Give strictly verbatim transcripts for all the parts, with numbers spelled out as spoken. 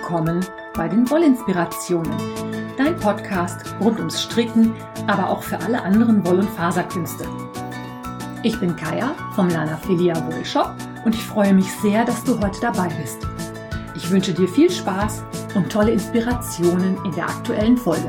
willkommen bei den Wollinspirationen, dein Podcast rund ums Stricken, aber auch für alle anderen Woll- und Faserkünste. Ich bin Kaya vom Lanafilia Wollshop und ich freue mich sehr, dass du heute dabei bist. Ich wünsche dir viel Spaß und tolle Inspirationen in der aktuellen Folge.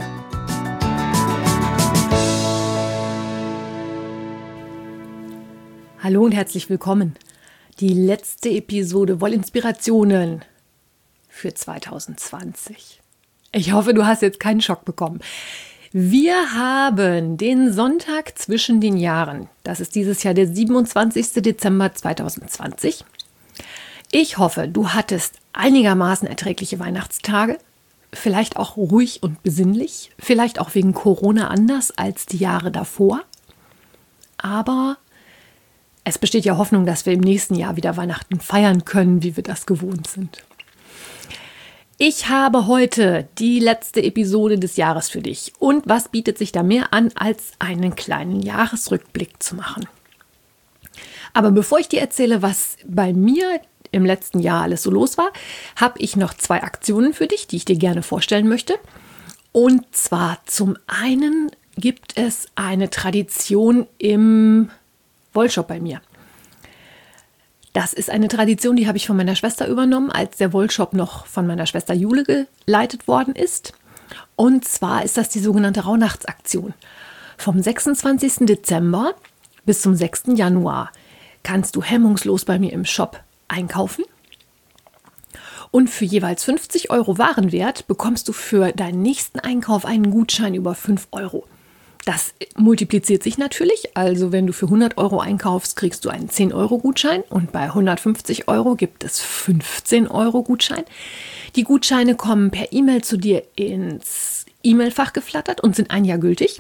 Hallo und herzlich willkommen. Die letzte Episode Wollinspirationen für zwanzig zwanzig. Ich hoffe, du hast jetzt keinen Schock bekommen. Wir haben den Sonntag zwischen den Jahren. Das ist dieses Jahr der siebenundzwanzigster Dezember zweitausend zwanzig. Ich hoffe, du hattest einigermaßen erträgliche Weihnachtstage. Vielleicht auch ruhig und besinnlich. Vielleicht auch wegen Corona anders als die Jahre davor. Aber es besteht ja Hoffnung, dass wir im nächsten Jahr wieder Weihnachten feiern können, wie wir das gewohnt sind. Ich habe heute die letzte Episode des Jahres für dich. Und was bietet sich da mehr an, als einen kleinen Jahresrückblick zu machen? Aber bevor ich dir erzähle, was bei mir im letzten Jahr alles so los war, habe ich noch zwei Aktionen für dich, die ich dir gerne vorstellen möchte. Und zwar zum einen gibt es eine Tradition im Wollshop bei mir. Das ist eine Tradition, die habe ich von meiner Schwester übernommen, als der Wollshop noch von meiner Schwester Jule geleitet worden ist. Und zwar ist das die sogenannte Rauhnachtsaktion. Vom sechsundzwanzigsten Dezember bis zum sechsten Januar kannst du hemmungslos bei mir im Shop einkaufen. Und für jeweils fünfzig Euro Warenwert bekommst du für deinen nächsten Einkauf einen Gutschein über fünf Euro. Das multipliziert sich natürlich, also wenn du für hundert Euro einkaufst, kriegst du einen zehn Euro Gutschein und bei hundertfünfzig Euro gibt es fünfzehn Euro Gutschein. Die Gutscheine kommen per E-Mail zu dir ins E-Mail-Fach geflattert und sind ein Jahr gültig.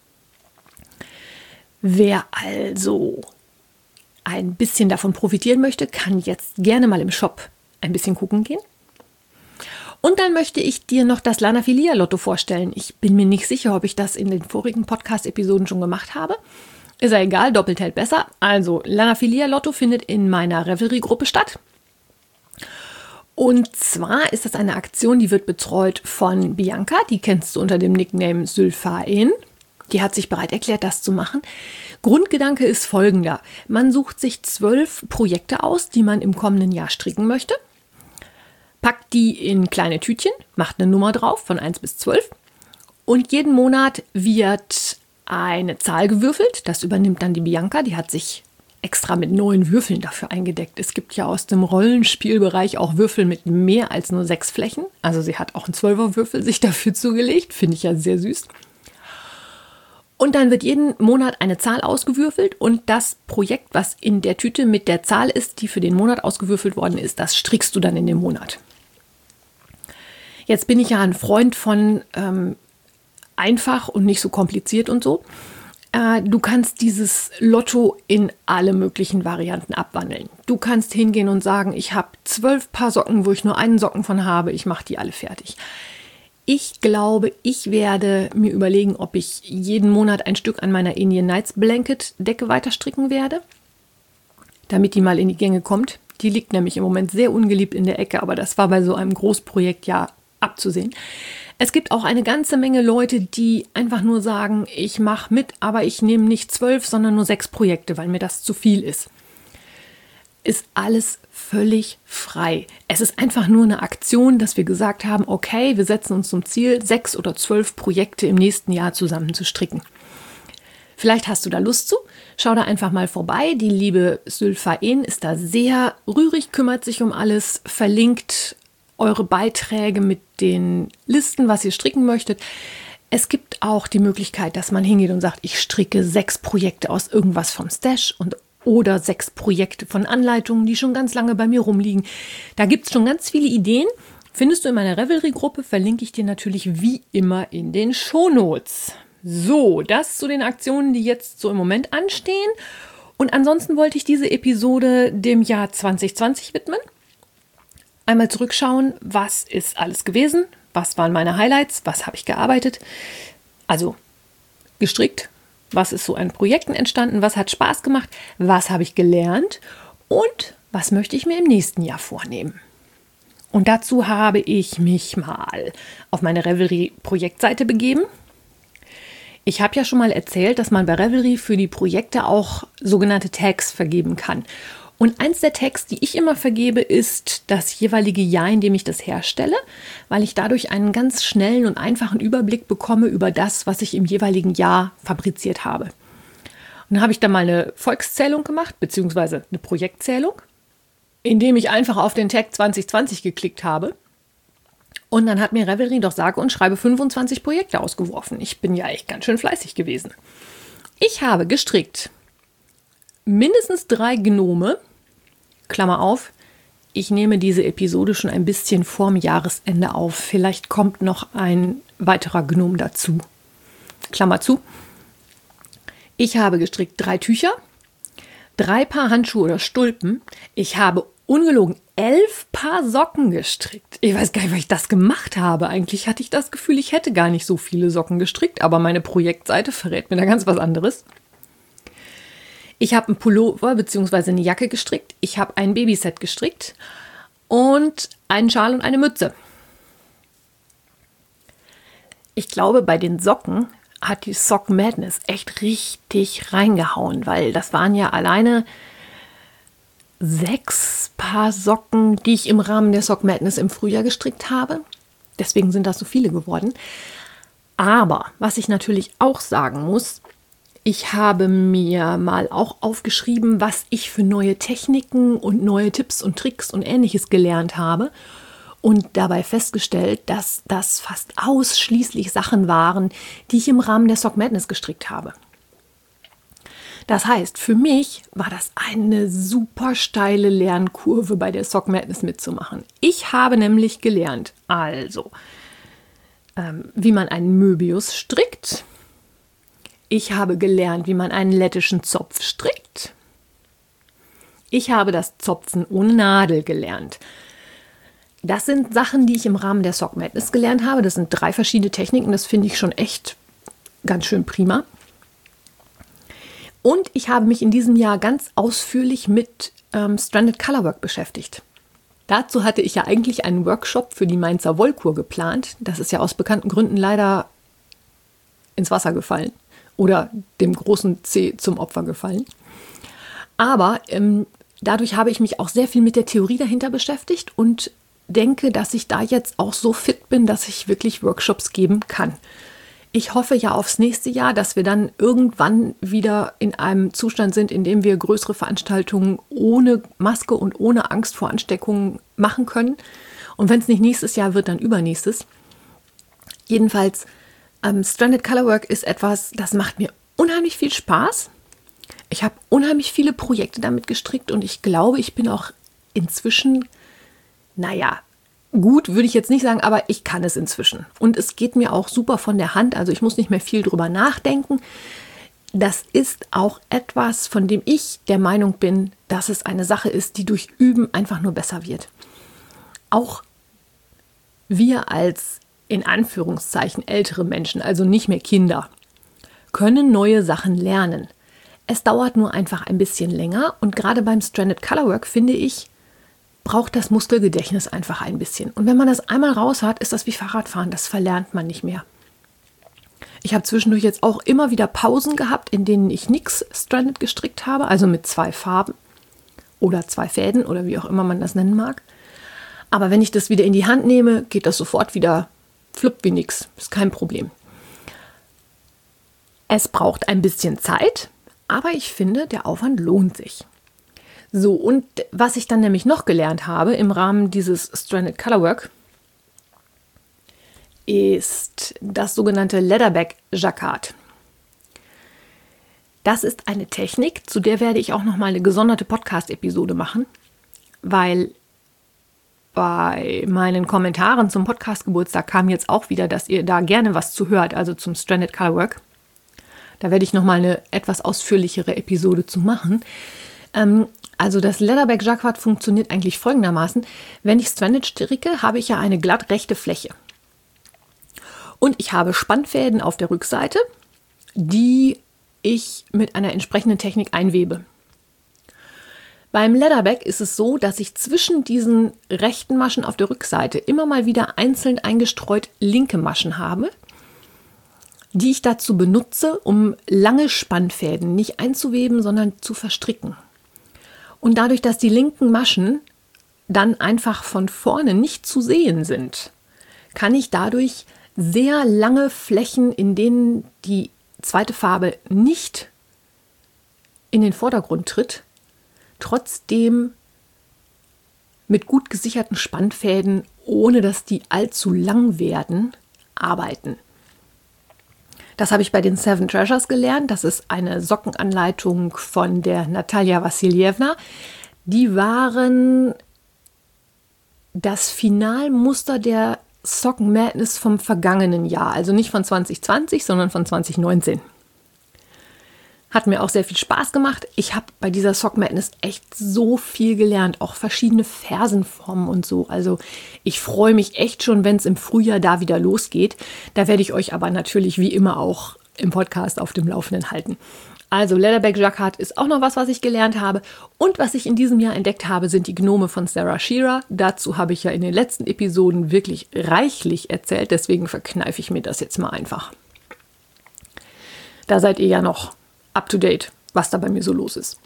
Wer also ein bisschen davon profitieren möchte, kann jetzt gerne mal im Shop ein bisschen gucken gehen. Und dann möchte ich dir noch das Lanafilia Lotto vorstellen. Ich bin mir nicht sicher, ob ich das in den vorigen Podcast-Episoden schon gemacht habe. Ist ja egal, doppelt hält besser. Also, Lanafilia Lotto findet in meiner Revelry-Gruppe statt. Und zwar ist das eine Aktion, die wird betreut von Bianca. Die kennst du unter dem Nickname Sylphaen. Die hat sich bereit erklärt, das zu machen. Grundgedanke ist folgender. Man sucht sich zwölf Projekte aus, die man im kommenden Jahr stricken möchte. Packt die in kleine Tütchen, macht eine Nummer drauf von eins bis zwölf und jeden Monat wird eine Zahl gewürfelt. Das übernimmt dann die Bianca, die hat sich extra mit neun Würfeln dafür eingedeckt. Es gibt ja aus dem Rollenspielbereich auch Würfel mit mehr als nur sechs Flächen. Also sie hat auch einen Zwölferwürfel sich dafür zugelegt, finde ich ja sehr süß. Und dann wird jeden Monat eine Zahl ausgewürfelt und das Projekt, was in der Tüte mit der Zahl ist, die für den Monat ausgewürfelt worden ist, das strickst du dann in dem Monat. Jetzt bin ich ja ein Freund von ähm, einfach und nicht so kompliziert und so. Äh, du kannst dieses Lotto in alle möglichen Varianten abwandeln. Du kannst hingehen und sagen, ich habe zwölf Paar Socken, wo ich nur einen Socken von habe, ich mache die alle fertig. Ich glaube, ich werde mir überlegen, ob ich jeden Monat ein Stück an meiner Indian Nights Blanket Decke weiter stricken werde, damit die mal in die Gänge kommt. Die liegt nämlich im Moment sehr ungeliebt in der Ecke, aber das war bei so einem Großprojekt ja abzusehen. Es gibt auch eine ganze Menge Leute, die einfach nur sagen, ich mache mit, aber ich nehme nicht zwölf, sondern nur sechs Projekte, weil mir das zu viel ist. Ist alles völlig frei. Es ist einfach nur eine Aktion, dass wir gesagt haben, okay, wir setzen uns zum Ziel, sechs oder zwölf Projekte im nächsten Jahr zusammen zu stricken. Vielleicht hast du da Lust zu. Schau da einfach mal vorbei. Die liebe Sylphaen ist da sehr rührig, kümmert sich um alles, verlinkt eure Beiträge mit den Listen, was ihr stricken möchtet. Es gibt auch die Möglichkeit, dass man hingeht und sagt, ich stricke sechs Projekte aus irgendwas vom Stash und oder sechs Projekte von Anleitungen, die schon ganz lange bei mir rumliegen. Da gibt es schon ganz viele Ideen. Findest du in meiner Revelry-Gruppe, verlinke ich dir natürlich wie immer in den Shownotes. So, das zu den Aktionen, die jetzt so im Moment anstehen. Und ansonsten wollte ich diese Episode dem Jahr zwanzig zwanzig widmen. Einmal zurückschauen, was ist alles gewesen, was waren meine Highlights, was habe ich gearbeitet, also gestrickt, was ist so an Projekten entstanden, was hat Spaß gemacht, was habe ich gelernt und was möchte ich mir im nächsten Jahr vornehmen. Und dazu habe ich mich mal auf meine Ravelry-Projektseite begeben. Ich habe ja schon mal erzählt, dass man bei Ravelry für die Projekte auch sogenannte Tags vergeben kann. Und eins der Tags, die ich immer vergebe, ist das jeweilige Jahr, in dem ich das herstelle, weil ich dadurch einen ganz schnellen und einfachen Überblick bekomme über das, was ich im jeweiligen Jahr fabriziert habe. Und dann habe ich da mal eine Volkszählung gemacht, beziehungsweise eine Projektzählung, indem ich einfach auf den Tag zwanzig zwanzig geklickt habe. Und dann hat mir Ravelry doch sage und schreibe fünfundzwanzig Projekte ausgeworfen. Ich bin ja echt ganz schön fleißig gewesen. Ich habe gestrickt mindestens drei Gnome, Klammer auf, ich nehme diese Episode schon ein bisschen vorm Jahresende auf. Vielleicht kommt noch ein weiterer Gnome dazu. Klammer zu. Ich habe gestrickt drei Tücher, drei Paar Handschuhe oder Stulpen. Ich habe ungelogen elf Paar Socken gestrickt. Ich weiß gar nicht, weil ich das gemacht habe. Eigentlich hatte ich das Gefühl, ich hätte gar nicht so viele Socken gestrickt, aber meine Projektseite verrät mir da ganz was anderes. Ich habe einen Pullover bzw. eine Jacke gestrickt. Ich habe ein Babyset gestrickt und einen Schal und eine Mütze. Ich glaube, bei den Socken hat die Sock Madness echt richtig reingehauen, weil das waren ja alleine sechs Paar Socken, die ich im Rahmen der Sock Madness im Frühjahr gestrickt habe. Deswegen sind das so viele geworden. Aber was ich natürlich auch sagen muss, ich habe mir mal auch aufgeschrieben, was ich für neue Techniken und neue Tipps und Tricks und Ähnliches gelernt habe und dabei festgestellt, dass das fast ausschließlich Sachen waren, die ich im Rahmen der Sock Madness gestrickt habe. Das heißt, für mich war das eine super steile Lernkurve, bei der Sock Madness mitzumachen. Ich habe nämlich gelernt, also, ähm, wie man einen Möbius strickt. Ich habe gelernt, wie man einen lettischen Zopf strickt. Ich habe das Zopfen ohne Nadel gelernt. Das sind Sachen, die ich im Rahmen der Sock Madness gelernt habe. Das sind drei verschiedene Techniken. Das finde ich schon echt ganz schön prima. Und ich habe mich in diesem Jahr ganz ausführlich mit ähm, Stranded Colorwork beschäftigt. Dazu hatte ich ja eigentlich einen Workshop für die Mainzer Wollkur geplant. Das ist ja aus bekannten Gründen leider ins Wasser gefallen. Oder dem großen C zum Opfer gefallen. Aber ähm, dadurch habe ich mich auch sehr viel mit der Theorie dahinter beschäftigt und denke, dass ich da jetzt auch so fit bin, dass ich wirklich Workshops geben kann. Ich hoffe ja aufs nächste Jahr, dass wir dann irgendwann wieder in einem Zustand sind, in dem wir größere Veranstaltungen ohne Maske und ohne Angst vor Ansteckungen machen können. Und wenn es nicht nächstes Jahr wird, dann übernächstes. Jedenfalls, Um, Stranded Colorwork ist etwas, das macht mir unheimlich viel Spaß. Ich habe unheimlich viele Projekte damit gestrickt und ich glaube, ich bin auch inzwischen, naja, gut würde ich jetzt nicht sagen, aber ich kann es inzwischen. Und es geht mir auch super von der Hand, also ich muss nicht mehr viel drüber nachdenken. Das ist auch etwas, von dem ich der Meinung bin, dass es eine Sache ist, die durch Üben einfach nur besser wird. Auch wir als in Anführungszeichen ältere Menschen, also nicht mehr Kinder, können neue Sachen lernen. Es dauert nur einfach ein bisschen länger und gerade beim Stranded Colorwork, finde ich, braucht das Muskelgedächtnis einfach ein bisschen. Und wenn man das einmal raus hat, ist das wie Fahrradfahren, das verlernt man nicht mehr. Ich habe zwischendurch jetzt auch immer wieder Pausen gehabt, in denen ich nichts Stranded gestrickt habe, also mit zwei Farben oder zwei Fäden oder wie auch immer man das nennen mag. Aber wenn ich das wieder in die Hand nehme, geht das sofort wieder flupp wie nix, ist kein Problem. Es braucht ein bisschen Zeit, aber ich finde, der Aufwand lohnt sich. So, und was ich dann nämlich noch gelernt habe im Rahmen dieses Stranded Colorwork, ist das sogenannte Leatherback Jacquard. Das ist eine Technik, zu der werde ich auch noch mal eine gesonderte Podcast-Episode machen, weil bei meinen Kommentaren zum Podcast-Geburtstag kam jetzt auch wieder, dass ihr da gerne was zu hört, also zum Stranded Colorwork. Da werde ich nochmal eine etwas ausführlichere Episode zu machen. Ähm, also das Leatherback Jacquard funktioniert eigentlich folgendermaßen. Wenn ich Stranded stricke, habe ich ja eine glatt rechte Fläche. Und ich habe Spannfäden auf der Rückseite, die ich mit einer entsprechenden Technik einwebe. Beim Leatherback ist es so, dass ich zwischen diesen rechten Maschen auf der Rückseite immer mal wieder einzeln eingestreut linke Maschen habe, die ich dazu benutze, um lange Spannfäden nicht einzuweben, sondern zu verstricken. Und dadurch, dass die linken Maschen dann einfach von vorne nicht zu sehen sind, kann ich dadurch sehr lange Flächen, in denen die zweite Farbe nicht in den Vordergrund tritt, trotzdem mit gut gesicherten Spannfäden, ohne dass die allzu lang werden, arbeiten. Das habe ich bei den Seven Treasures gelernt. Das ist eine Sockenanleitung von der Natalia Wassiljewna. Die waren das Finalmuster der Socken Madness vom vergangenen Jahr. Also nicht von zwanzig zwanzig, sondern von zwanzig neunzehn. Hat mir auch sehr viel Spaß gemacht. Ich habe bei dieser Sock Madness echt so viel gelernt, auch verschiedene Fersenformen und so. Also ich freue mich echt schon, wenn es im Frühjahr da wieder losgeht. Da werde ich euch aber natürlich wie immer auch im Podcast auf dem Laufenden halten. Also Leatherback Jacquard ist auch noch was, was ich gelernt habe. Und was ich in diesem Jahr entdeckt habe, sind die Gnome von Sarah Shearer. Dazu habe ich ja in den letzten Episoden wirklich reichlich erzählt. Deswegen verkneife ich mir das jetzt mal einfach. Da seid ihr ja noch up to date, was da bei mir so los ist.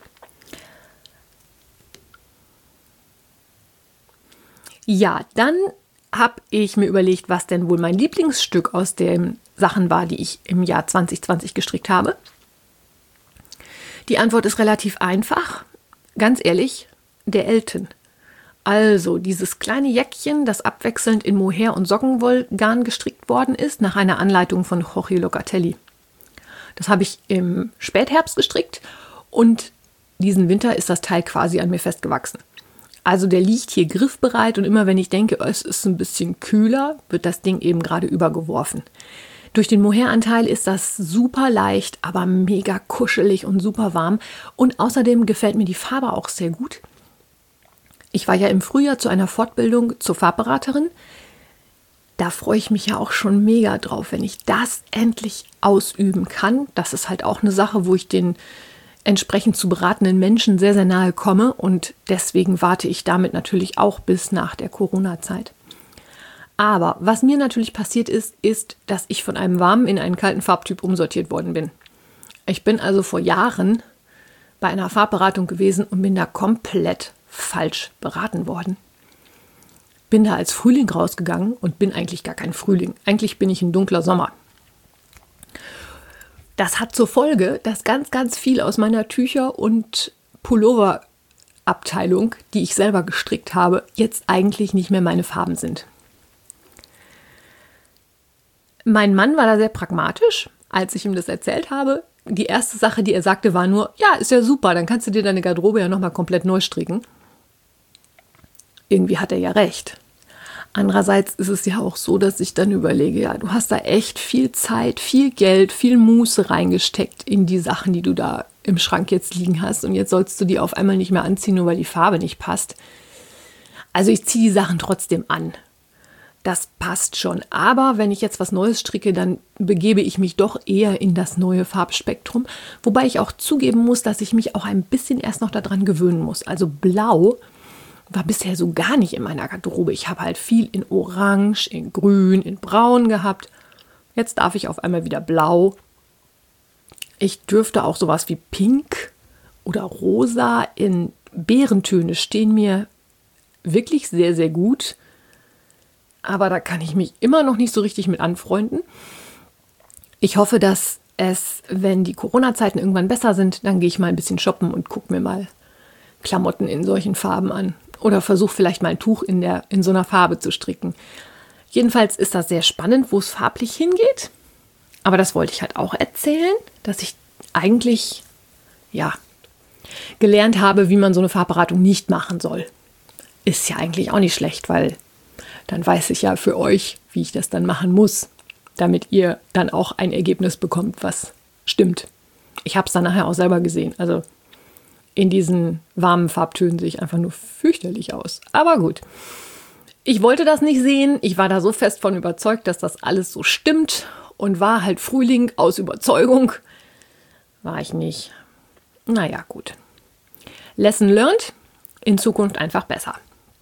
Ja, dann habe ich mir überlegt, was denn wohl mein Lieblingsstück aus den Sachen war, die ich im Jahr zwanzig zwanzig gestrickt habe. Die Antwort ist relativ einfach. Ganz ehrlich, der Elton. Also dieses kleine Jäckchen, das abwechselnd in Mohair und Sockenwollgarn gestrickt worden ist, nach einer Anleitung von Jorge Locatelli. Das habe ich im Spätherbst gestrickt und diesen Winter ist das Teil quasi an mir festgewachsen. Also der liegt hier griffbereit und immer wenn ich denke, es ist ein bisschen kühler, wird das Ding eben gerade übergeworfen. Durch den Mohair-Anteil ist das super leicht, aber mega kuschelig und super warm. Und außerdem gefällt mir die Farbe auch sehr gut. Ich war ja im Frühjahr zu einer Fortbildung zur Farbberaterin. Da freue ich mich ja auch schon mega drauf, wenn ich das endlich ausüben kann. Das ist halt auch eine Sache, wo ich den entsprechend zu beratenden Menschen sehr, sehr nahe komme. Und deswegen warte ich damit natürlich auch bis nach der Corona-Zeit. Aber was mir natürlich passiert ist, ist, dass ich von einem warmen in einen kalten Farbtyp umsortiert worden bin. Ich bin also vor Jahren bei einer Farbberatung gewesen und bin da komplett falsch beraten worden. Bin da als Frühling rausgegangen und bin eigentlich gar kein Frühling. Eigentlich bin ich ein dunkler Sommer. Das hat zur Folge, dass ganz, ganz viel aus meiner Tücher- und Pulloverabteilung, die ich selber gestrickt habe, jetzt eigentlich nicht mehr meine Farben sind. Mein Mann war da sehr pragmatisch, als ich ihm das erzählt habe. Die erste Sache, die er sagte, war nur, ja, ist ja super, dann kannst du dir deine Garderobe ja nochmal komplett neu stricken. Irgendwie hat er ja recht. Andererseits ist es ja auch so, dass ich dann überlege, ja, du hast da echt viel Zeit, viel Geld, viel Muße reingesteckt in die Sachen, die du da im Schrank jetzt liegen hast. Und jetzt sollst du die auf einmal nicht mehr anziehen, nur weil die Farbe nicht passt. Also ich ziehe die Sachen trotzdem an. Das passt schon. Aber wenn ich jetzt was Neues stricke, dann begebe ich mich doch eher in das neue Farbspektrum. Wobei ich auch zugeben muss, dass ich mich auch ein bisschen erst noch daran gewöhnen muss. Also Blau war bisher so gar nicht in meiner Garderobe. Ich habe halt viel in Orange, in Grün, in Braun gehabt. Jetzt darf ich auf einmal wieder Blau. Ich dürfte auch sowas wie Pink oder Rosa in Beerentöne stehen mir wirklich sehr, sehr gut. Aber da kann ich mich immer noch nicht so richtig mit anfreunden. Ich hoffe, dass es, wenn die Corona-Zeiten irgendwann besser sind, dann gehe ich mal ein bisschen shoppen und gucke mir mal Klamotten in solchen Farben an. Oder versuche vielleicht mal ein Tuch in, der, in so einer Farbe zu stricken. Jedenfalls ist das sehr spannend, wo es farblich hingeht. Aber das wollte ich halt auch erzählen, dass ich eigentlich, ja, gelernt habe, wie man so eine Farbberatung nicht machen soll. Ist ja eigentlich auch nicht schlecht, weil dann weiß ich ja für euch, wie ich das dann machen muss, damit ihr dann auch ein Ergebnis bekommt, was stimmt. Ich habe es dann nachher auch selber gesehen. Also in diesen warmen Farbtönen sehe ich einfach nur fürchterlich aus. Aber gut, ich wollte das nicht sehen. Ich war da so fest von überzeugt, dass das alles so stimmt und war halt Frühling aus Überzeugung. War ich nicht. Naja, gut. Lesson learned, in Zukunft einfach besser.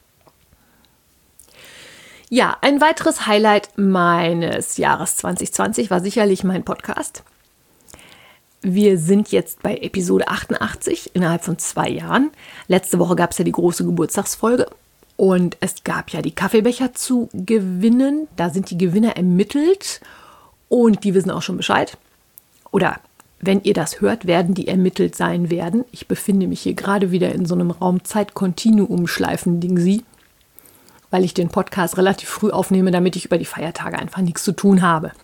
Ja, ein weiteres Highlight meines Jahres zwanzig zwanzig war sicherlich mein Podcast. Wir sind jetzt bei Episode achtundachtzig innerhalb von zwei Jahren. Letzte Woche gab es ja die große Geburtstagsfolge und es gab ja die Kaffeebecher zu gewinnen. Da sind die Gewinner ermittelt und die wissen auch schon Bescheid. Oder wenn ihr das hört, werden die ermittelt sein werden. Ich befinde mich hier gerade wieder in so einem Raum-Zeit-Kontinuum-Schleifen-Ding-Sie, weil ich den Podcast relativ früh aufnehme, damit ich über die Feiertage einfach nichts zu tun habe.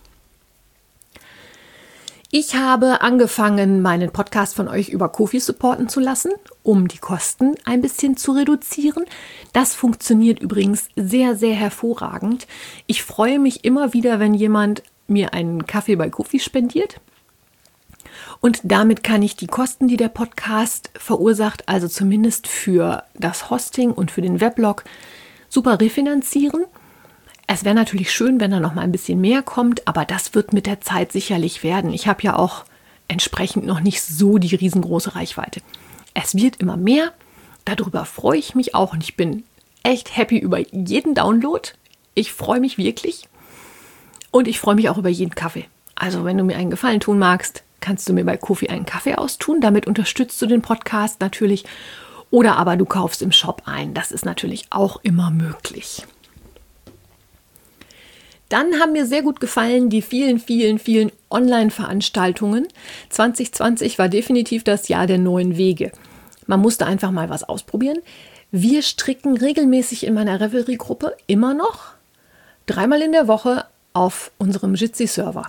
Ich habe angefangen, meinen Podcast von euch über Ko-fi supporten zu lassen, um die Kosten ein bisschen zu reduzieren. Das funktioniert übrigens sehr, sehr hervorragend. Ich freue mich immer wieder, wenn jemand mir einen Kaffee bei Ko-fi spendiert. Und damit kann ich die Kosten, die der Podcast verursacht, also zumindest für das Hosting und für den Weblog, super refinanzieren. Es wäre natürlich schön, wenn da noch mal ein bisschen mehr kommt, aber das wird mit der Zeit sicherlich werden. Ich habe ja auch entsprechend noch nicht so die riesengroße Reichweite. Es wird immer mehr, darüber freue ich mich auch und ich bin echt happy über jeden Download. Ich freue mich wirklich und ich freue mich auch über jeden Kaffee. Also wenn du mir einen Gefallen tun magst, kannst du mir bei Ko-fi einen Kaffee austun. Damit unterstützt du den Podcast natürlich. Oder aber du kaufst im Shop ein. Das ist natürlich auch immer möglich. Dann haben mir sehr gut gefallen die vielen, vielen, vielen Online-Veranstaltungen. zwanzig zwanzig war definitiv das Jahr der neuen Wege. Man musste einfach mal was ausprobieren. Wir stricken regelmäßig in meiner Revelry-Gruppe immer noch dreimal in der Woche auf unserem Jitsi-Server.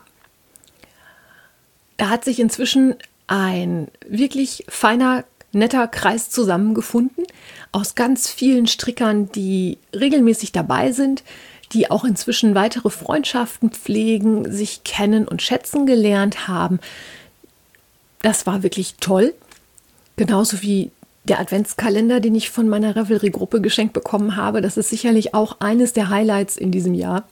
Da hat sich inzwischen ein wirklich feiner, netter Kreis zusammengefunden aus ganz vielen Strickern, die regelmäßig dabei sind, die auch inzwischen weitere Freundschaften pflegen, sich kennen und schätzen gelernt haben. Das war wirklich toll. Genauso wie der Adventskalender, den ich von meiner Revelry-Gruppe geschenkt bekommen habe. Das ist sicherlich auch eines der Highlights in diesem Jahr.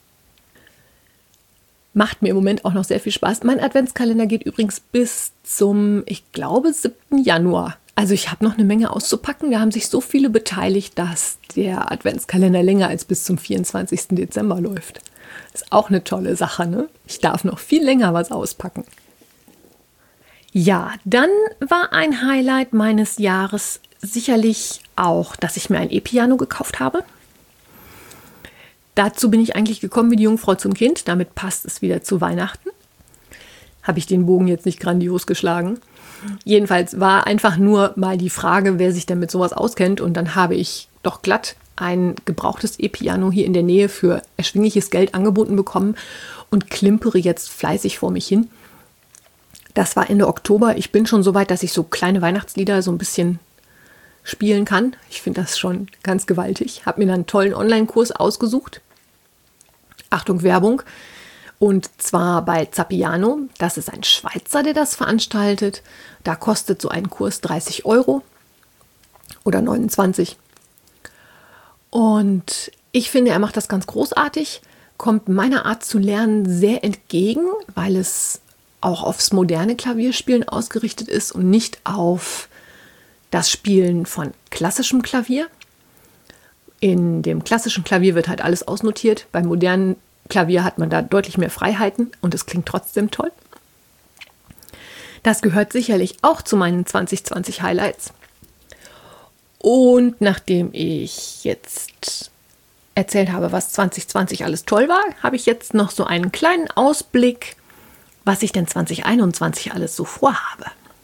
Macht mir im Moment auch noch sehr viel Spaß. Mein Adventskalender geht übrigens bis zum, ich glaube, siebten Januar. Also ich habe noch eine Menge auszupacken. Da haben sich so viele beteiligt, dass der Adventskalender länger als bis zum vierundzwanzigsten Dezember läuft. Ist auch eine tolle Sache, ne? Ich darf noch viel länger was auspacken. Ja, dann war ein Highlight meines Jahres sicherlich auch, dass ich mir ein E-Piano gekauft habe. Dazu bin ich eigentlich gekommen wie die Jungfrau zum Kind. Damit passt es wieder zu Weihnachten. Habe ich den Bogen jetzt nicht grandios geschlagen. Jedenfalls war einfach nur mal die Frage, wer sich denn mit sowas auskennt. Und dann habe ich doch glatt ein gebrauchtes E-Piano hier in der Nähe für erschwingliches Geld angeboten bekommen und klimpere jetzt fleißig vor mich hin. Das war Ende Oktober. Ich bin schon so weit, dass ich so kleine Weihnachtslieder so ein bisschen spielen kann. Ich finde das schon ganz gewaltig. Habe mir dann einen tollen Online-Kurs ausgesucht. Achtung, Werbung. Und zwar bei Zappiano. Das ist ein Schweizer, der das veranstaltet. Da kostet so ein Kurs dreißig Euro oder neunundzwanzig. Und ich finde, er macht das ganz großartig, kommt meiner Art zu lernen sehr entgegen, weil es auch aufs moderne Klavierspielen ausgerichtet ist und nicht auf das Spielen von klassischem Klavier. In dem klassischen Klavier wird halt alles ausnotiert. Beim modernen Klavier hat man da deutlich mehr Freiheiten und es klingt trotzdem toll. Das gehört sicherlich auch zu meinen zwanzig zwanzig Highlights. Und nachdem ich jetzt erzählt habe, was zwanzig zwanzig alles toll war, habe ich jetzt noch so einen kleinen Ausblick, was ich denn zwanzig einundzwanzig alles so vorhabe.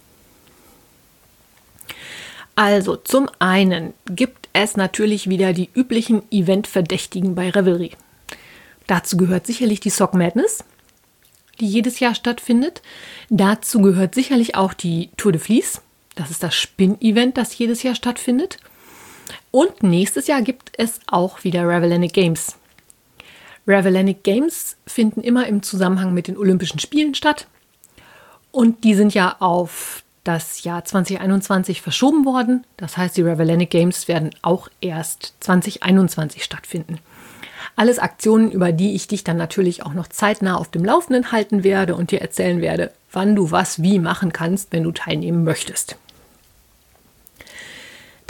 Also zum einen gibt es natürlich wieder die üblichen Eventverdächtigen bei Revelry. Dazu gehört sicherlich die Sock Madness, die jedes Jahr stattfindet. Dazu gehört sicherlich auch die Tour de Vlies. Das ist das Spin-Event, das jedes Jahr stattfindet. Und nächstes Jahr gibt es auch wieder Ravelanic Games. Ravelanic Games finden immer im Zusammenhang mit den Olympischen Spielen statt. Und die sind ja auf das Jahr zwanzig einundzwanzig verschoben worden. Das heißt, die Ravelanic Games werden auch erst zwanzig einundzwanzig stattfinden. Alles Aktionen, über die ich dich dann natürlich auch noch zeitnah auf dem Laufenden halten werde und dir erzählen werde, wann du was wie machen kannst, wenn du teilnehmen möchtest.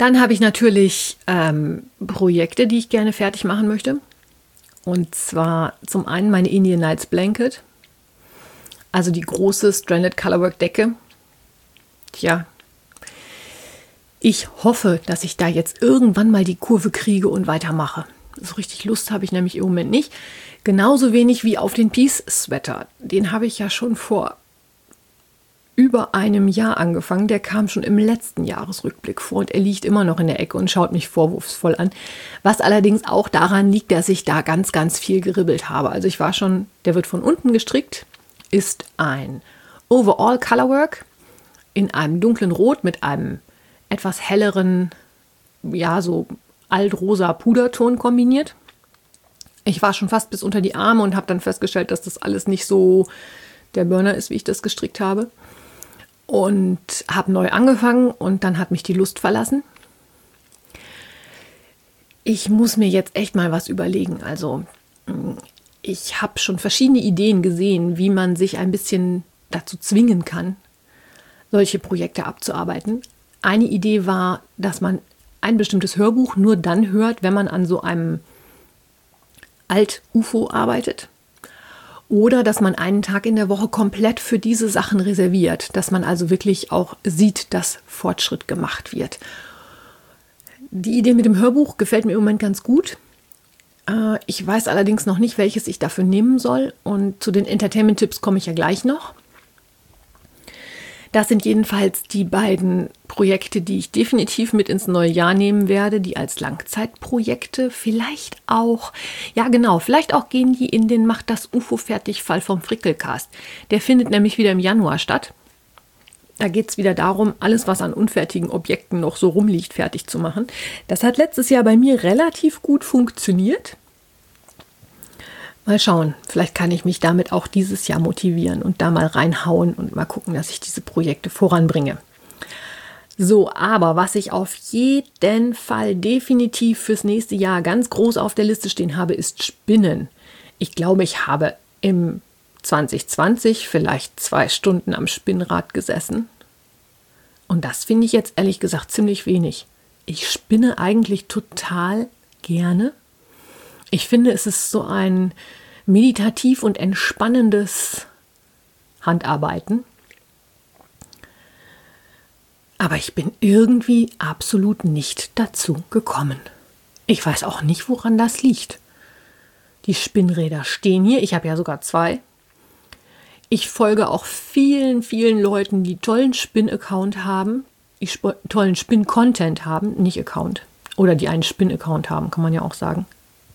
Dann habe ich natürlich ähm, Projekte, die ich gerne fertig machen möchte. Und zwar zum einen meine Indian Nights Blanket, also die große Stranded Colorwork Decke. Tja, ich hoffe, dass ich da jetzt irgendwann mal die Kurve kriege und weitermache. So richtig Lust habe ich nämlich im Moment nicht. Genauso wenig wie auf den Peace Sweater. Den habe ich ja schon vor über einem Jahr angefangen. Der kam schon im letzten Jahresrückblick vor und er liegt immer noch in der Ecke und schaut mich vorwurfsvoll an. Was allerdings auch daran liegt, dass ich da ganz, ganz viel geribbelt habe. Also ich war schon, der wird von unten gestrickt, ist ein Overall Colorwork in einem dunklen Rot mit einem etwas helleren, ja so altrosa Puderton kombiniert. Ich war schon fast bis unter die Arme und habe dann festgestellt, dass das alles nicht so der Burner ist, wie ich das gestrickt habe. Und habe neu angefangen und dann hat mich die Lust verlassen. Ich muss mir jetzt echt mal was überlegen. Also ich habe schon verschiedene Ideen gesehen, wie man sich ein bisschen dazu zwingen kann, solche Projekte abzuarbeiten. Eine Idee war, dass man ein bestimmtes Hörbuch nur dann hört, wenn man an so einem Alt-U F O arbeitet. Oder dass man einen Tag in der Woche komplett für diese Sachen reserviert, dass man also wirklich auch sieht, dass Fortschritt gemacht wird. Die Idee mit dem Hörbuch gefällt mir im Moment ganz gut. Ich weiß allerdings noch nicht, welches ich dafür nehmen soll. Und zu den Entertainment-Tipps komme ich ja gleich noch. Das sind jedenfalls die beiden Projekte, die ich definitiv mit ins neue Jahr nehmen werde, die als Langzeitprojekte vielleicht auch, ja genau, vielleicht auch gehen die in den Macht das U F O fertig Fall vom Frickelcast. Der findet nämlich wieder im Januar statt. Da geht es wieder darum, alles, was an unfertigen Objekten noch so rumliegt, fertig zu machen. Das hat letztes Jahr bei mir relativ gut funktioniert. Mal schauen, vielleicht kann ich mich damit auch dieses Jahr motivieren und da mal reinhauen und mal gucken, dass ich diese Projekte voranbringe. So, aber was ich auf jeden Fall definitiv fürs nächste Jahr ganz groß auf der Liste stehen habe, ist Spinnen. Ich glaube, ich habe im zwanzig zwanzig vielleicht zwei Stunden am Spinnrad gesessen. Und das finde ich jetzt ehrlich gesagt ziemlich wenig. Ich spinne eigentlich total gerne. Ich finde, es ist so ein meditativ und entspannendes Handarbeiten. Aber ich bin irgendwie absolut nicht dazu gekommen. Ich weiß auch nicht, woran das liegt. Die Spinnräder stehen hier. Ich habe ja sogar zwei. Ich folge auch vielen, vielen Leuten, die tollen Spinn-Account haben, die sp- tollen Spinn-Content haben, nicht Account. Oder die einen Spinn-Account haben, kann man ja auch sagen.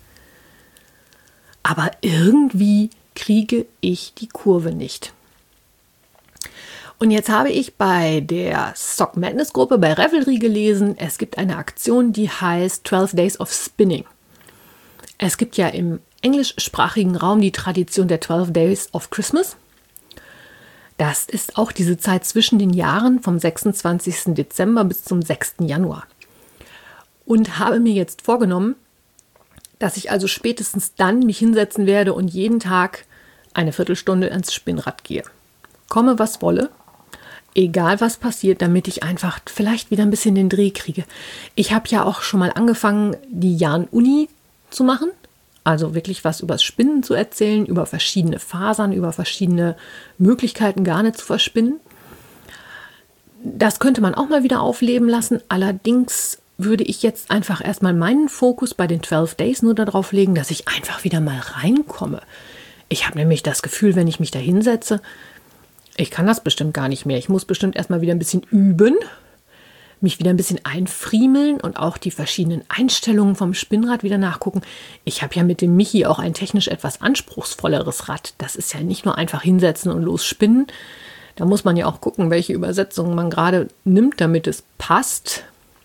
Aber irgendwie kriege ich die Kurve nicht. Und jetzt habe ich bei der Sock Madness Gruppe bei Revelry gelesen, es gibt eine Aktion, die heißt twelve Days of Spinning. Es gibt ja im englischsprachigen Raum die Tradition der twelve Days of Christmas. Das ist auch diese Zeit zwischen den Jahren vom sechsundzwanzigsten Dezember bis zum sechsten Januar. Und habe mir jetzt vorgenommen, dass ich also spätestens dann mich hinsetzen werde und jeden Tag eine Viertelstunde ans Spinnrad gehe. Komme, was wolle, egal was passiert, damit ich einfach vielleicht wieder ein bisschen den Dreh kriege. Ich habe ja auch schon mal angefangen, die Yarn-Uni zu machen, also wirklich was übers Spinnen zu erzählen, über verschiedene Fasern, über verschiedene Möglichkeiten, Garne zu verspinnen. Das könnte man auch mal wieder aufleben lassen, allerdings würde ich jetzt einfach erstmal meinen Fokus bei den zwölf Days nur darauf legen, dass ich einfach wieder mal reinkomme. Ich habe nämlich das Gefühl, wenn ich mich da hinsetze, ich kann das bestimmt gar nicht mehr. Ich muss bestimmt erstmal wieder ein bisschen üben, mich wieder ein bisschen einfriemeln und auch die verschiedenen Einstellungen vom Spinnrad wieder nachgucken. Ich habe ja mit dem Michi auch ein technisch etwas anspruchsvolleres Rad. Das ist ja nicht nur einfach hinsetzen und los spinnen. Da muss man ja auch gucken, welche Übersetzungen man gerade nimmt, damit es passt.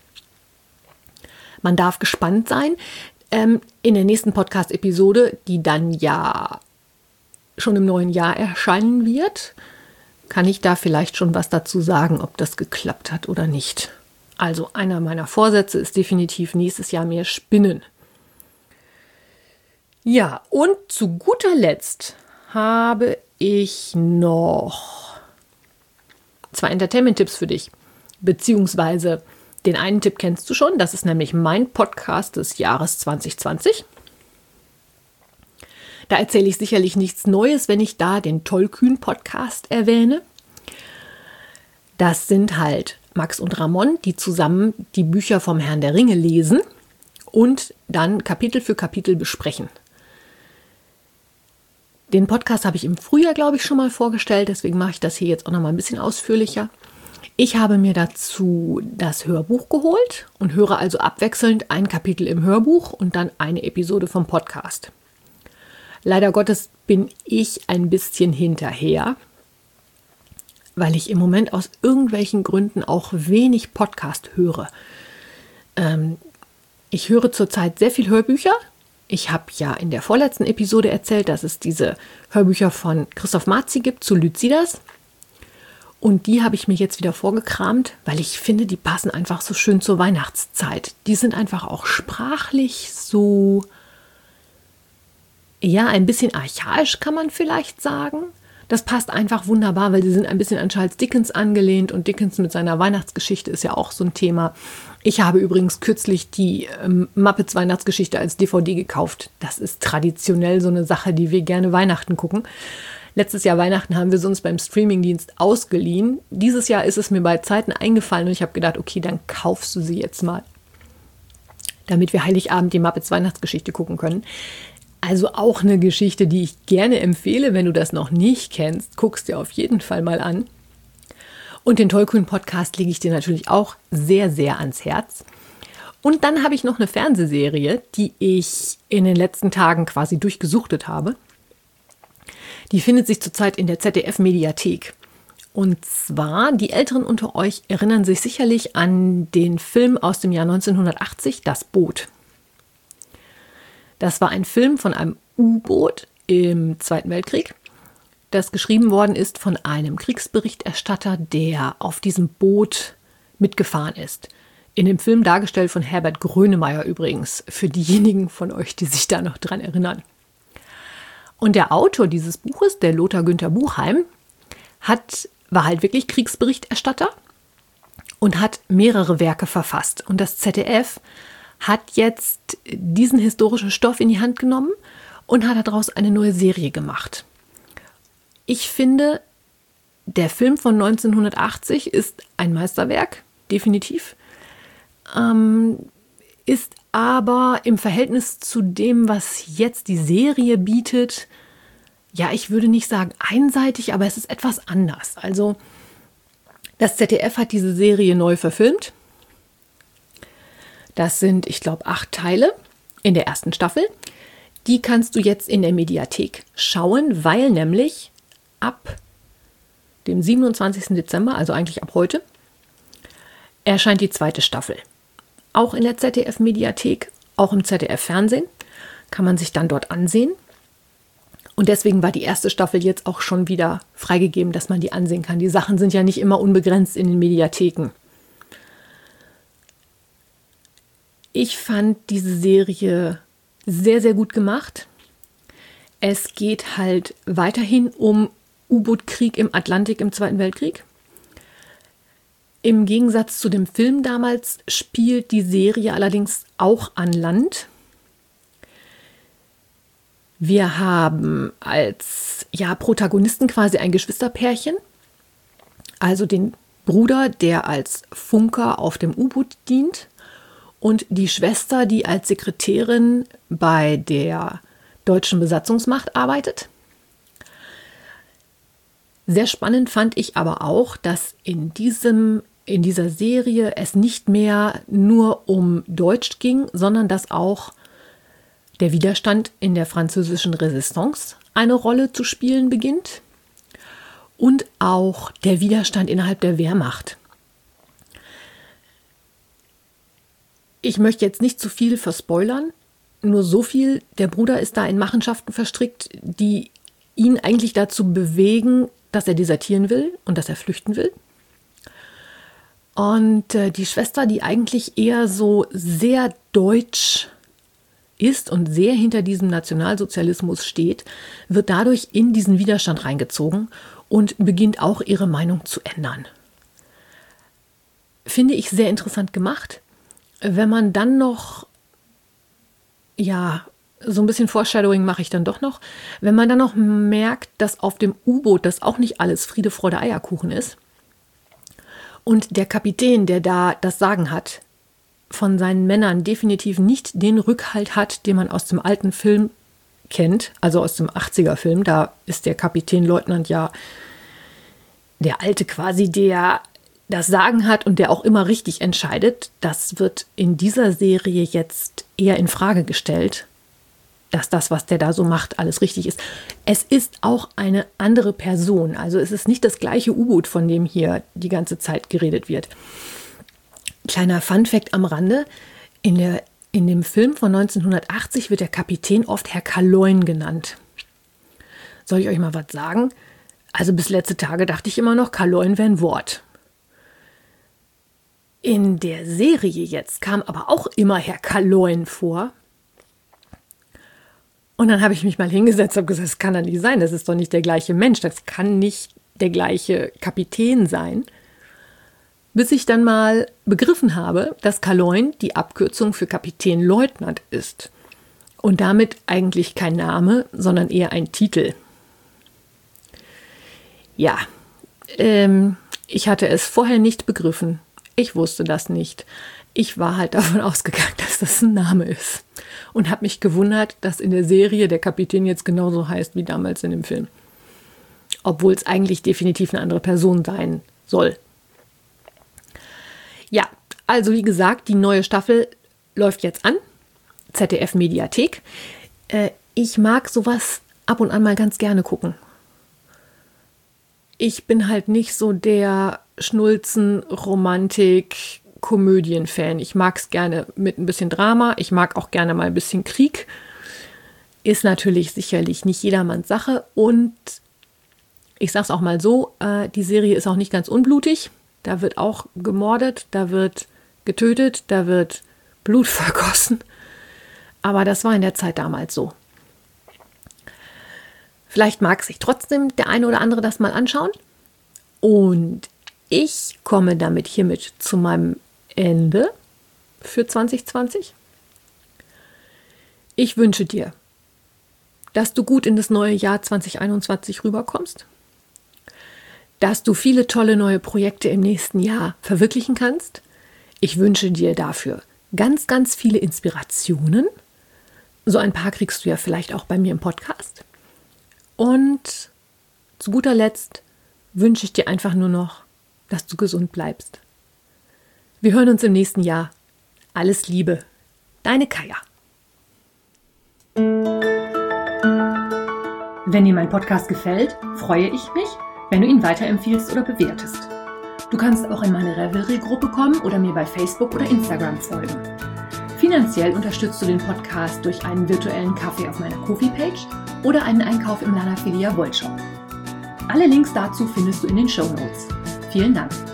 Man darf gespannt sein. Ähm, in der nächsten Podcast-Episode, die dann ja schon im neuen Jahr erscheinen wird, kann ich da vielleicht schon was dazu sagen, ob das geklappt hat oder nicht. Also einer meiner Vorsätze ist definitiv nächstes Jahr mehr Spinnen. Ja, und zu guter Letzt habe ich noch zwei Entertainment-Tipps für dich, beziehungsweise Den einen Tipp kennst du schon, das ist nämlich mein Podcast des Jahres zwanzig zwanzig. Da erzähle ich sicherlich nichts Neues, wenn ich da den Tollkühn-Podcast erwähne. Das sind halt Max und Ramon, die zusammen die Bücher vom Herrn der Ringe lesen und dann Kapitel für Kapitel besprechen. Den Podcast habe ich im Frühjahr, glaube ich, schon mal vorgestellt, deswegen mache ich das hier jetzt auch noch mal ein bisschen ausführlicher. Ich habe mir dazu das Hörbuch geholt und höre also abwechselnd ein Kapitel im Hörbuch und dann eine Episode vom Podcast. Leider Gottes bin ich ein bisschen hinterher, weil ich im Moment aus irgendwelchen Gründen auch wenig Podcast höre. Ähm, ich höre zurzeit sehr viel Hörbücher. Ich habe ja in der vorletzten Episode erzählt, dass es diese Hörbücher von Christoph Marzi gibt zu Lycidas. Und die habe ich mir jetzt wieder vorgekramt, weil ich finde, die passen einfach so schön zur Weihnachtszeit. Die sind einfach auch sprachlich so, ja, ein bisschen archaisch, kann man vielleicht sagen. Das passt einfach wunderbar, weil sie sind ein bisschen an Charles Dickens angelehnt und Dickens mit seiner Weihnachtsgeschichte ist ja auch so ein Thema. Ich habe übrigens kürzlich die ähm, Muppets Weihnachtsgeschichte als D V D gekauft. Das ist traditionell so eine Sache, die wir gerne Weihnachten gucken. Letztes Jahr Weihnachten haben wir sie uns beim Streamingdienst ausgeliehen. Dieses Jahr ist es mir bei Zeiten eingefallen und ich habe gedacht, okay, dann kaufst du sie jetzt mal, damit wir Heiligabend die Muppets Weihnachtsgeschichte gucken können. Also auch eine Geschichte, die ich gerne empfehle. Wenn du das noch nicht kennst, guckst dir auf jeden Fall mal an. Und den Tollkühn-Podcast lege ich dir natürlich auch sehr, sehr ans Herz. Und dann habe ich noch eine Fernsehserie, die ich in den letzten Tagen quasi durchgesuchtet habe. Die findet sich zurzeit in der Z D F-Mediathek. Und zwar, die Älteren unter euch erinnern sich sicherlich an den Film aus dem Jahr neunzehnhundertachtzig, Das Boot. Das war ein Film von einem U-Boot im Zweiten Weltkrieg, das geschrieben worden ist von einem Kriegsberichterstatter, der auf diesem Boot mitgefahren ist. In dem Film dargestellt von Herbert Grönemeyer übrigens, für diejenigen von euch, die sich da noch dran erinnern. Und der Autor dieses Buches, der Lothar Günther Buchheim, hat, war halt wirklich Kriegsberichterstatter und hat mehrere Werke verfasst. Und das Z D F hat jetzt diesen historischen Stoff in die Hand genommen und hat daraus eine neue Serie gemacht. Ich finde, der Film von neunzehnhundertachtzig ist ein Meisterwerk, definitiv, ähm, ist aber im Verhältnis zu dem, was jetzt die Serie bietet, ja, ich würde nicht sagen einseitig, aber es ist etwas anders. Also das Z D F hat diese Serie neu verfilmt. Das sind, ich glaube, acht Teile in der ersten Staffel. Die kannst du jetzt in der Mediathek schauen, weil nämlich ab dem siebenundzwanzigsten Dezember, also eigentlich ab heute, erscheint die zweite Staffel. Auch in der Z D F-Mediathek, auch im Z D F-Fernsehen, kann man sich dann dort ansehen. Und deswegen war die erste Staffel jetzt auch schon wieder freigegeben, dass man die ansehen kann. Die Sachen sind ja nicht immer unbegrenzt in den Mediatheken. Ich fand diese Serie sehr, sehr gut gemacht. Es geht halt weiterhin um U-Boot-Krieg im Atlantik im Zweiten Weltkrieg. Im Gegensatz zu dem Film damals spielt die Serie allerdings auch an Land. Wir haben als ja, Protagonisten quasi ein Geschwisterpärchen, also den Bruder, der als Funker auf dem U-Boot dient, und die Schwester, die als Sekretärin bei der deutschen Besatzungsmacht arbeitet. Sehr spannend fand ich aber auch, dass in, diesem, in dieser Serie es nicht mehr nur um Deutsch ging, sondern dass auch der Widerstand in der französischen Renaissance eine Rolle zu spielen beginnt und auch der Widerstand innerhalb der Wehrmacht. Ich möchte jetzt nicht zu viel verspoilern, nur so viel, der Bruder ist da in Machenschaften verstrickt, die ihn eigentlich dazu bewegen, dass er desertieren will und dass er flüchten will. Und äh, die Schwester, die eigentlich eher so sehr deutsch ist und sehr hinter diesem Nationalsozialismus steht, wird dadurch in diesen Widerstand reingezogen und beginnt auch ihre Meinung zu ändern. finde ich sehr interessant gemacht. Wenn man dann noch, ja, so ein bisschen Foreshadowing mache ich dann doch noch, wenn man dann noch merkt, dass auf dem U-Boot das auch nicht alles Friede, Freude, Eierkuchen ist und der Kapitän, der da das Sagen hat, von seinen Männern definitiv nicht den Rückhalt hat, den man aus dem alten Film kennt, also aus dem achtziger-Film, da ist der Kapitänleutnant ja der Alte quasi, der das Sagen hat und der auch immer richtig entscheidet. Das wird in dieser Serie jetzt eher in Frage gestellt, dass das, was der da so macht, alles richtig ist. Es ist auch eine andere Person, also es ist nicht das gleiche U-Boot, von dem hier die ganze Zeit geredet wird. Kleiner Funfact am Rande, in, der, in dem Film von neunzehnhundertachtzig wird der Kapitän oft Herr Kaloin genannt. Soll ich euch mal was sagen? Also bis letzte Tage dachte ich immer noch, Kaloin wäre ein Wort. In der Serie jetzt kam aber auch immer Herr Kaloin vor. Und dann habe ich mich mal hingesetzt und habe gesagt, das kann doch nicht sein, das ist doch nicht der gleiche Mensch, das kann nicht der gleiche Kapitän sein. Bis ich dann mal begriffen habe, dass Kaloin die Abkürzung für Kapitänleutnant ist. Und damit eigentlich kein Name, sondern eher ein Titel. Ja, ähm, ich hatte es vorher nicht begriffen. Ich wusste das nicht. Ich war halt davon ausgegangen, dass das ein Name ist. Und habe mich gewundert, dass in der Serie der Kapitän jetzt genauso heißt wie damals in dem Film. Obwohl es eigentlich definitiv eine andere Person sein soll. Ja, also wie gesagt, die neue Staffel läuft jetzt an. Z D F Mediathek. Äh, ich mag sowas ab und an mal ganz gerne gucken. Ich bin halt nicht so der Schnulzen-Romantik-Komödien-Fan. Ich mag es gerne mit ein bisschen Drama. Ich mag auch gerne mal ein bisschen Krieg. Ist natürlich sicherlich nicht jedermanns Sache. Und ich sage es auch mal so, äh, die Serie ist auch nicht ganz unblutig. Da wird auch gemordet, da wird getötet, da wird Blut vergossen. Aber das war in der Zeit damals so. Vielleicht mag sich trotzdem der eine oder andere das mal anschauen. Und ich komme damit hiermit zu meinem Ende für zwanzig zwanzig. Ich wünsche dir, dass du gut in das neue Jahr zwanzig einundzwanzig rüberkommst, dass du viele tolle neue Projekte im nächsten Jahr verwirklichen kannst. Ich wünsche dir dafür ganz, ganz viele Inspirationen. So ein paar kriegst du ja vielleicht auch bei mir im Podcast. Und zu guter Letzt wünsche ich dir einfach nur noch, dass du gesund bleibst. Wir hören uns im nächsten Jahr. Alles Liebe, deine Kaja. Wenn dir mein Podcast gefällt, freue ich mich, wenn du ihn weiterempfiehlst oder bewertest. Du kannst auch in meine Revelry-Gruppe kommen oder mir bei Facebook oder Instagram folgen. Finanziell unterstützt du den Podcast durch einen virtuellen Kaffee auf meiner Ko-fi-Page oder einen Einkauf im Lana Filia Wollshop. Alle Links dazu findest du in den Shownotes. Vielen Dank.